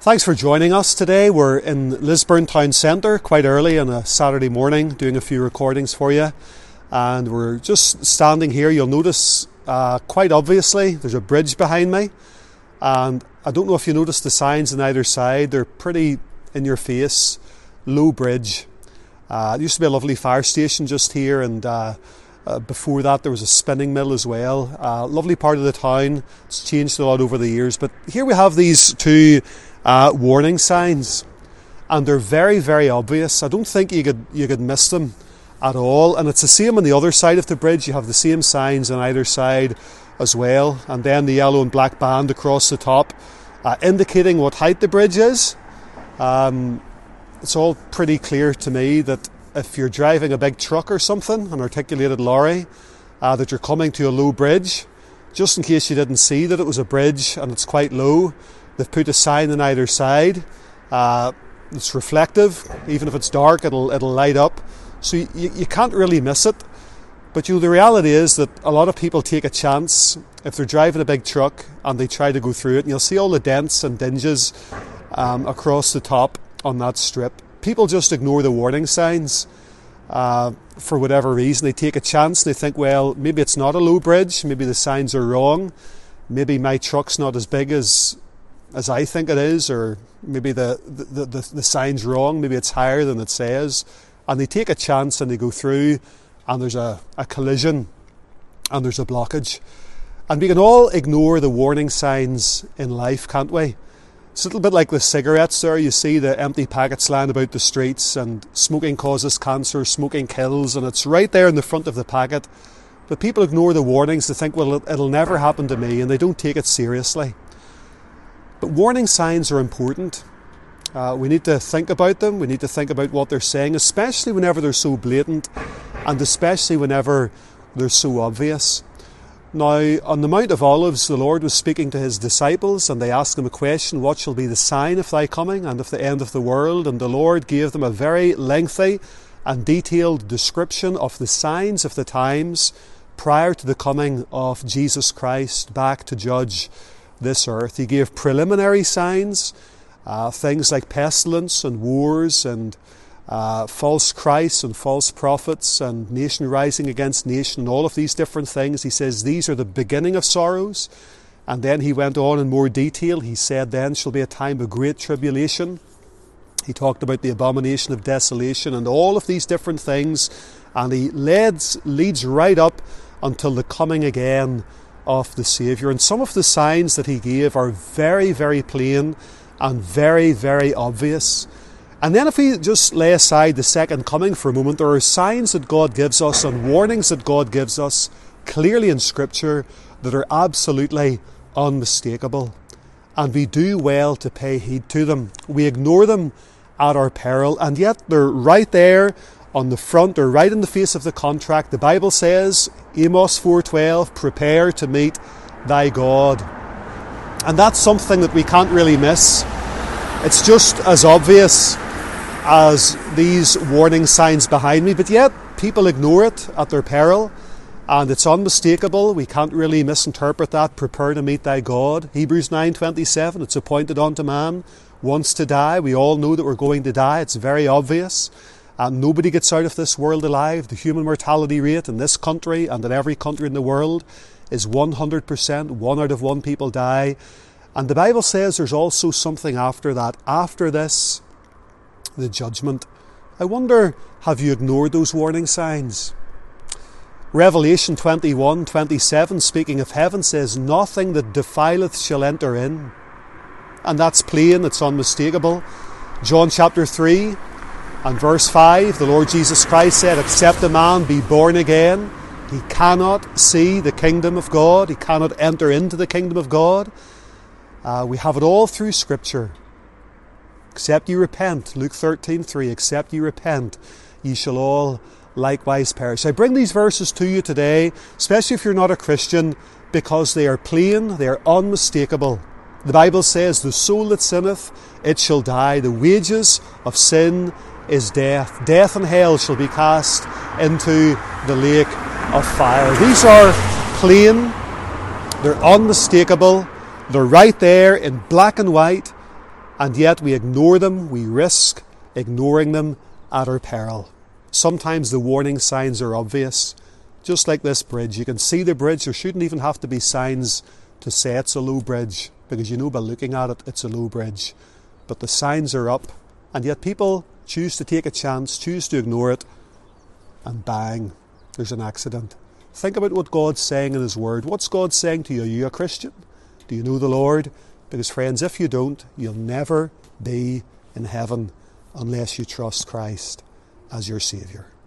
Thanks for joining us today. We're in Lisburn Town Centre quite early on a Saturday morning doing a few recordings for you. And we're just standing here. You'll notice quite obviously there's a bridge behind me. And I don't know if you noticed the signs on either side. They're pretty in your face. Low bridge. It used to be a lovely fire station just here, and before that there was a spinning mill as well. Lovely part of the town. It's changed a lot over the years. But here we have these two warning signs, and they're very, very obvious. I don't think you could miss them at all. And it's the same on the other side of the bridge. You have the same signs on either side as well, and then the yellow and black band across the top indicating what height the bridge is. It's all pretty clear to me that if you're driving a big truck or something, an articulated lorry, that you're coming to a low bridge. Just in case you didn't see that it was a bridge and it's quite low, they've put a sign on either side. It's reflective. Even if it's dark, it'll light up. So you can't really miss it. But the reality is that a lot of people take a chance if they're driving a big truck and they try to go through it. And you'll see all the dents and dinges across the top on that strip. People just ignore the warning signs for whatever reason. They take a chance and they think, well, maybe it's not a low bridge. Maybe the signs are wrong. Maybe my truck's not as big as I think it is, or maybe the sign's wrong. Maybe it's higher than it says. And they take a chance and they go through, and there's a collision and there's a blockage. And we can all ignore the warning signs in life, can't we? It's a little bit like the cigarettes there. You see the empty packets lying about the streets, and smoking causes cancer, smoking kills, and it's right there in the front of the packet. But people ignore the warnings. They think, well, it'll never happen to me, and they don't take it seriously. But warning signs are important. We need to think about them. We need to think about what they're saying, especially whenever they're so blatant, and especially whenever they're so obvious. Now, on the Mount of Olives, the Lord was speaking to his disciples, and they asked him a question: what shall be the sign of thy coming and of the end of the world? And the Lord gave them a very lengthy and detailed description of the signs of the times prior to the coming of Jesus Christ back to judge this earth. He gave preliminary signs, things like pestilence and wars and false Christs and false prophets and nation rising against nation, and all of these different things. He says these are the beginning of sorrows. And then he went on in more detail. He said then shall be a time of great tribulation. He talked about the abomination of desolation and all of these different things, and he leads right up until the coming again of the Saviour. And some of the signs that he gave are very, very plain and very, very obvious. And then if we just lay aside the second coming for a moment, there are signs that God gives us and warnings that God gives us clearly in Scripture that are absolutely unmistakable. And we do well to pay heed to them. We ignore them at our peril, and yet they're right there on the front, or right in the face of the contract. The Bible says, Amos 4:12, prepare to meet thy God. And that's something that we can't really miss. It's just as obvious as these warning signs behind me, but yet people ignore it at their peril, and it's unmistakable. We can't really misinterpret that. Prepare to meet thy God. Hebrews 9:27, it's appointed unto man once to die. We all know that we're going to die. It's very obvious. And nobody gets out of this world alive. The human mortality rate in this country and in every country in the world is 100%. 1 out of 1 people die. And the Bible says there's also something after that. After this, the judgment. I wonder, have you ignored those warning signs? Revelation 21:27, speaking of heaven, says, nothing that defileth shall enter in. And that's plain, it's unmistakable. John chapter 3 and verse 5, the Lord Jesus Christ said, except a man be born again, he cannot see the kingdom of God. He cannot enter into the kingdom of God. We have it all through Scripture. Except ye repent, Luke 13:3, except ye repent, ye shall all likewise perish. I bring these verses to you today, especially if you're not a Christian, because they are plain, they are unmistakable. The Bible says, the soul that sinneth, it shall die. The wages of sin is death. Death and hell shall be cast into the lake of fire. These are plain, they're unmistakable, they're right there in black and white, And yet we ignore them, we risk ignoring them at our peril. Sometimes the warning signs are obvious, just like this bridge. You can see the bridge. There shouldn't even have to be signs to say it's a low bridge, because you know by looking at it, it's a low bridge. But the signs are up, and yet people choose to take a chance, choose to ignore it, and bang, there's an accident. Think about what God's saying in His Word. What's God saying to you? Are you a Christian? Do you know the Lord? Because friends, if you don't, you'll never be in heaven unless you trust Christ as your Saviour.